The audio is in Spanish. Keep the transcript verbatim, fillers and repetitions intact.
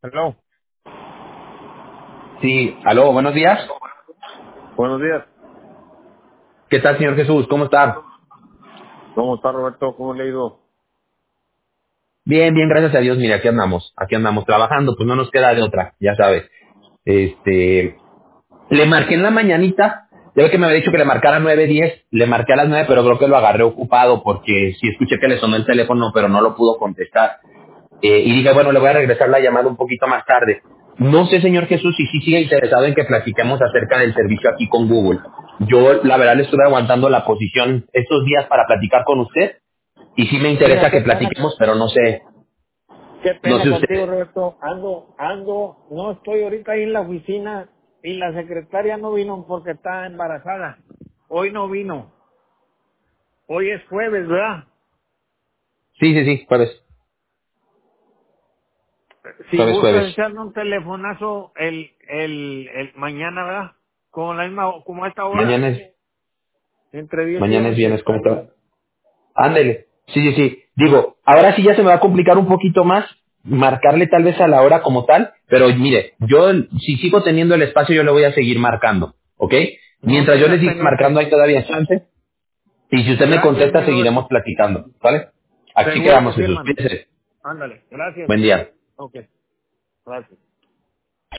Hello. Sí, aló, buenos días. Buenos días. ¿Qué tal, señor Jesús? ¿Cómo está? ¿Cómo está Roberto? ¿Cómo le ha ido? Bien, bien, gracias a Dios. Mire, aquí andamos, aquí andamos trabajando, pues no nos queda de otra, ya sabe. Este, le marqué en la mañanita, ya ve que me había dicho que le marcara a nueve diez, le marqué a las nueve, pero creo que lo agarré ocupado porque sí escuché que le sonó el teléfono, pero no lo pudo contestar. Eh, y dije, bueno, le voy a regresar la llamada un poquito más tarde. No sé, señor Jesús, si sí sigue interesado en que platiquemos acerca del servicio aquí con Google. Yo, la verdad, le estuve aguantando la posición estos días para platicar con usted. Y sí me Mira, interesa qué que pena, platiquemos, pero no sé, qué no pena sé contigo, usted. Roberto. Ando, ando, no estoy ahorita ahí en la oficina y la secretaria no vino porque está embarazada. Hoy no vino. Hoy es jueves, ¿verdad? Sí, sí, sí, jueves, Si jueves, jueves. gustas echarme un telefonazo el, el, el mañana, ¿verdad? Como la misma, como a esta hora, Mañana es, entre diez y mañana es once. viernes, ¿cómo está? Ándele. Sí, sí, sí. Digo, ahora sí ya se me va a complicar un poquito más marcarle tal vez a la hora como tal, pero mire, yo si sigo teniendo el espacio yo le voy a seguir marcando, ¿ok? No Mientras yo le tengas siga marcando pendiente. hay todavía chance, y si usted me Gracias, contesta mi seguiremos Roberto. platicando, ¿vale? Aquí Seguro que quedamos, sí, Jesús. hermano. Cuídese. Ándale. Gracias. Buen día. Ok. Gracias.